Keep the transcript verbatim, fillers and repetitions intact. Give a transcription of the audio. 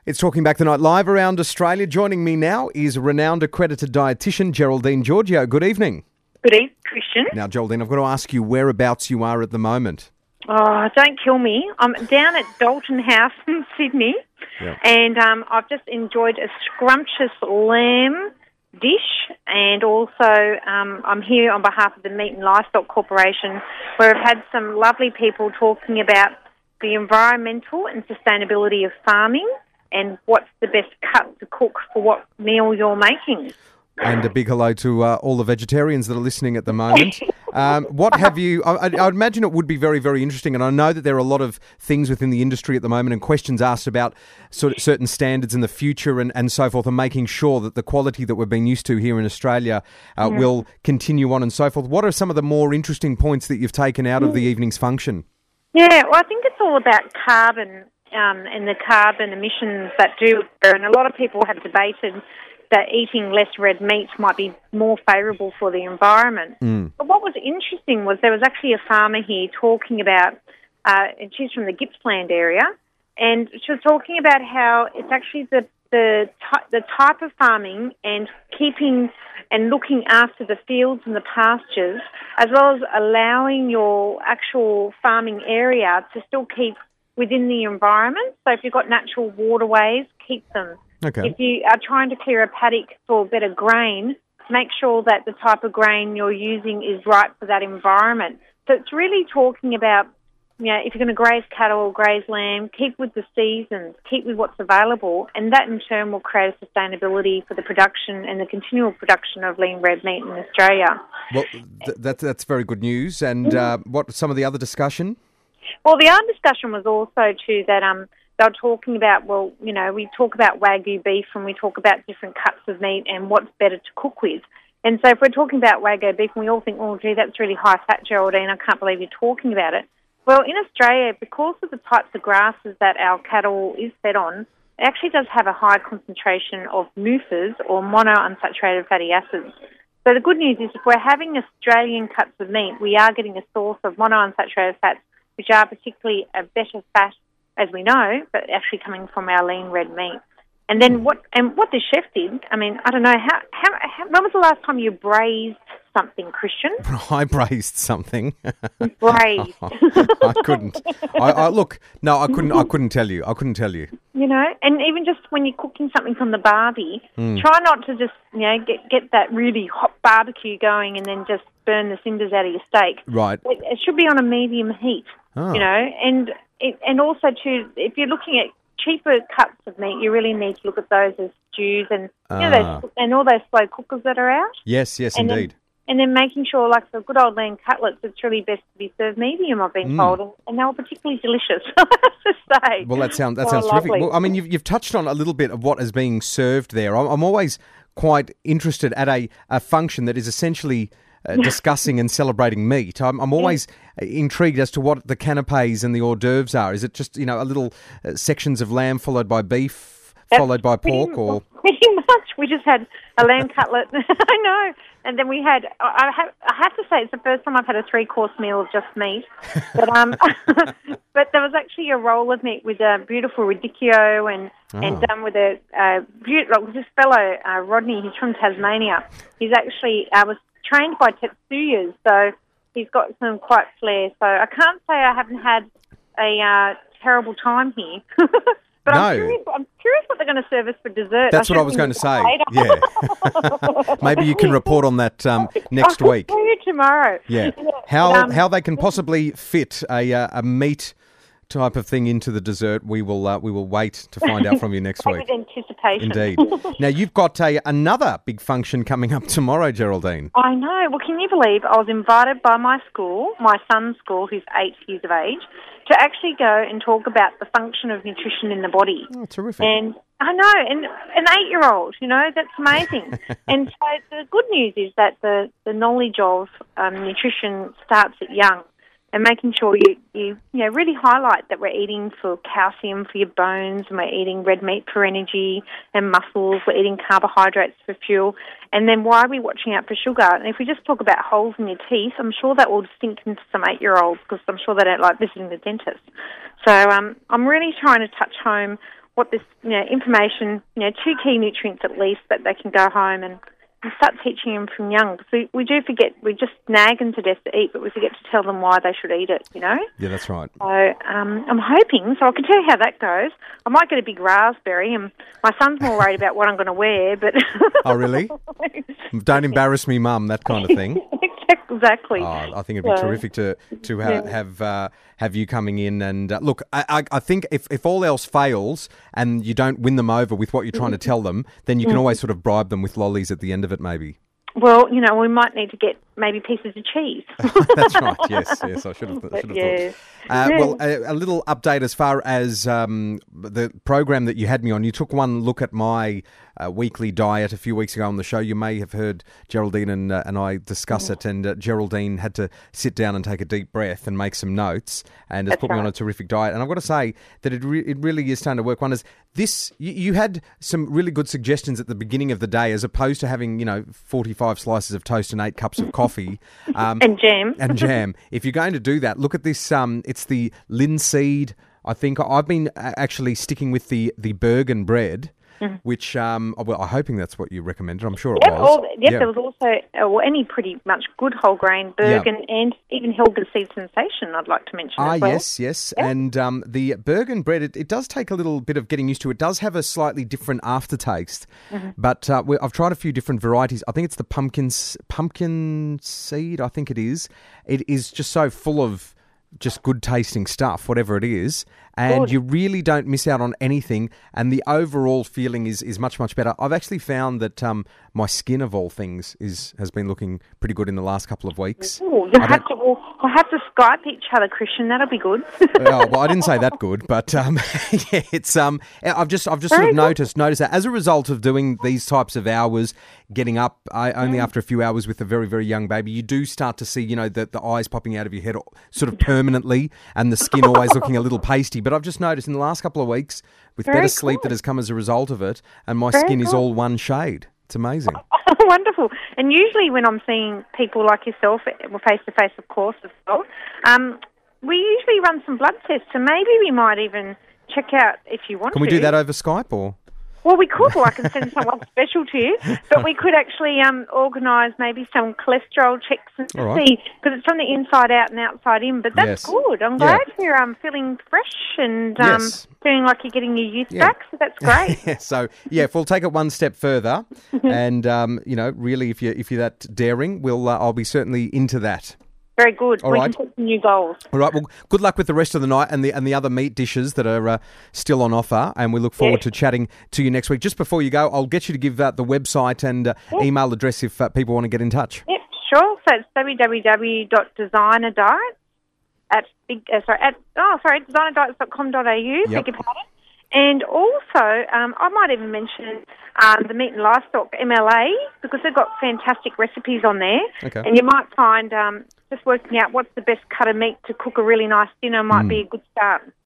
It's Talking Back the Night live around Australia. Joining me now is renowned accredited dietitian Geraldine Giorgio. Good evening. Good evening, Christian. Now, Geraldine, I've got to ask you whereabouts you are at the moment. Oh, don't kill me. I'm down at Dalton House in Sydney, Yep. and um, I've just enjoyed a scrumptious lamb dish, and also um, I'm here on behalf of the Meat and Livestock Corporation, where I've had some lovely people talking about the environmental and sustainability of farming and what's the best cut to cook for what meal you're making. And a big hello to uh, all the vegetarians that are listening at the moment. Um, what have you... I, I would imagine it would be very, very interesting, and I know that there are a lot of things within the industry at the moment and questions asked about sort of certain standards in the future and, and so forth, and making sure that the quality that we've been used to here in Australia uh, mm. will continue on and so forth. What are some of the more interesting points that you've taken out mm. of the evening's function? Yeah, well, I think it's all about carbon um, and the carbon emissions that do occur, and a lot of people have debated that eating less red meat might be more favourable for the environment. Mm. But what was interesting was there was actually a farmer here talking about, uh, and she's from the Gippsland area, and she was talking about how it's actually the the, ty- the type of farming and keeping and looking after the fields and the pastures, as well as allowing your actual farming area to still keep within the environment. So if you've got natural waterways, keep them. Okay. If you are trying to clear a paddock for better grain, make sure that the type of grain you're using is right for that environment. So it's really talking about, you know, if you're going to graze cattle or graze lamb, keep with the seasons, keep with what's available, and that in turn will create a sustainability for the production and the continual production of lean red meat in Australia. Well, th- that's, that's very good news. And uh, what some of the other discussion? Well, the other discussion was also, too, that... um. They were talking about, well, you know, we talk about Wagyu beef and we talk about different cuts of meat and what's better to cook with. And so if we're talking about Wagyu beef and we all think, oh, gee, that's really high fat, Geraldine, I can't believe you're talking about it. Well, in Australia, because of the types of grasses that our cattle is fed on, it actually does have a high concentration of M U F As or monounsaturated fatty acids. So the good news is if we're having Australian cuts of meat, we are getting a source of monounsaturated fats, which are particularly a better fat, as we know, but actually coming from our lean red meat. And then what and what the chef did, I mean, I don't know, how, how, how when was the last time you braised something, Christian? I braised something. Braised. I couldn't. I, I look, no, I couldn't I couldn't tell you. I couldn't tell you. You know, and even just when you're cooking something from the barbie, mm. try not to just, you know, get get that really hot barbecue going and then just burn the cinders out of your steak. Right. It, it should be on a medium heat, oh. you know, and it, and also too, if you're looking at cheaper cuts of meat, you really need to look at those as stews and you know Ah. those, and all those slow cookers that are out. Yes, yes, and indeed. Then, and then making sure, like for good old lamb cutlets, it's really best to be served medium, I've been Mm. told, and, and they were particularly delicious, I have to say. Well, that sounds that Oh, sounds terrific. lovely. Well, I mean, you've you've touched on a little bit of what is being served there. I'm, I'm always quite interested at a, a function that is essentially uh, discussing and celebrating meat. I'm, I'm always intrigued as to what the canapes and the hors d'oeuvres are. Is it just, you know, a little uh, sections of lamb followed by beef, That's followed by pretty, pork, or pretty much. We just had a lamb cutlet. I know. And then we had, I have, I have to say, it's the first time I've had a three-course meal of just meat. But um, but there was actually a roll of meat with a beautiful radicchio and, Oh. and done with a, uh, beautiful, this fellow, uh, Rodney, he's from Tasmania. He's actually, uh, was trained by Tetsuyas, so he's got some quite flair. So I can't say I haven't had a uh, terrible time here. But No. I'm curious, I'm curious what they're going to serve us for dessert. That's what I was going to say. Yeah. Maybe you can report on that um, next I'll week. tell you tomorrow. Yeah. How But, um, how they can possibly fit a uh, a meat type of thing into the dessert, we will uh, we will wait to find out from you next week. With anticipation. Indeed. Now, you've got a, another big function coming up tomorrow, Geraldine. I know. Well, can you believe I was invited by my school, my son's school, who's eight years of age, to actually go and talk about the function of nutrition in the body. Oh, terrific. And I know, and an eight-year-old, you know, that's amazing. And so the good news is that the, the knowledge of um, nutrition starts at young, and making sure you, you, you know, really highlight that we're eating for calcium for your bones, and we're eating red meat for energy and muscles, we're eating carbohydrates for fuel, and then why are we watching out for sugar? And if we just talk about holes in your teeth, I'm sure that will sink into some eight-year-olds because I'm sure they don't like visiting the dentist. So um, I'm really trying to touch home what this, you know, information, you know, two key nutrients at least that they can go home and, and start teaching them from young. Because we, we do forget, we just nag them to death to eat, but we forget to tell them why they should eat it, you know? Yeah, that's right. So um, I'm hoping, so I can tell you how that goes. I might get a big raspberry, and my son's more worried about what I'm going to wear, but... Oh, really? Don't embarrass me, Mum, that kind of thing. Exactly. Oh, I think it'd be so, terrific to to ha- yeah. have uh, have you coming in and uh, look. I, I, I think if, if all else fails and you don't win them over with what you're trying to tell them, then you can always sort of bribe them with lollies at the end of it, maybe. Well, you know, we might need to get maybe pieces of cheese. That's right. Yes, yes. I should have, should have yeah. thought. Uh, Yeah. well, a, a little update as far as um, the program that you had me on. You took one look at my uh, weekly diet a few weeks ago on the show. You may have heard Geraldine and, uh, and I discuss it, and uh, Geraldine had to sit down and take a deep breath and make some notes, and has That's put me on right. a terrific diet. And I've got to say that it re- it really is starting to work wonders. This you, you had some really good suggestions at the beginning of the day, as opposed to having, you know, forty-five slices of toast and eight cups of coffee. Um, And jam. and jam. If you're going to do that, look at this. Um, it's the linseed. I think I've been a- actually sticking with the the Bergen bread, which um, well, I'm hoping that's what you recommended. I'm sure it Yep, was. all, yep, Yeah. there was also uh, well, any pretty much good whole grain, Bergen, and even Helga Seed Sensation, I'd like to mention Ah, as well. yes, yes. Yep. And um, the Bergen bread, it, it does take a little bit of getting used to. It does have a slightly different aftertaste, Mm-hmm. but uh, we, I've tried a few different varieties. I think it's the pumpkin s- pumpkin seed, I think it is. It is just so full of just good tasting stuff, whatever it is, and Good. you really don't miss out on anything, and the overall feeling is, is much, much better. I've actually found that um, my skin, of all things, is has been looking pretty good in the last couple of weeks. Ooh, you I have don't- to, we'll, we'll have to Skype each other, Christian. That'll be good. Oh, well, I didn't say that good, but um, yeah, it's um, I've just I've just sort Very of good. noticed noticed that as a result of doing these types of hours, getting up I, only after a few hours with a very very young baby, you do start to see, you know, the the eyes popping out of your head sort of permanently, and the skin always looking a little pasty. But I've just noticed in the last couple of weeks, with Very better sleep good. that has come as a result of it, and my Very skin is good. all one shade. It's amazing. Wonderful. And usually when I'm seeing people like yourself, well, face-to-face, of course, as well, um, we usually run some blood tests, so maybe we might even check out if you want Can we to. do that over Skype or? Well, we could, or I can send someone special to you, but we could actually um, organise maybe some cholesterol checks and All right. see, because it's from the inside out and outside in, but that's Yes. good. I'm Yeah. glad you're um, feeling fresh and um, Yes. feeling like you're getting your youth Yeah. back, so that's great. Yeah, so yeah, if we'll take it one step further, and um, you know, really, if you if you're that daring, we'll uh, I'll be certainly into that. Very good. All we right. can set some new goals. All right. Well, good luck with the rest of the night and the and the other meat dishes that are uh, still on offer, and we look forward Yeah. to chatting to you next week. Just before you go, I'll get you to give uh, the website and uh, email address if uh, people want to get in touch. Yep, sure. So it's w w w dot designer diet at big uh, sorry at oh sorry designer diets dot com dot a u. Yep. Beg your pardon. And also, um, I might even mention um, the Meat and Livestock M L A, because they've got fantastic recipes on there. Okay. And you might find um, just working out what's the best cut of meat to cook a really nice dinner might be a good start.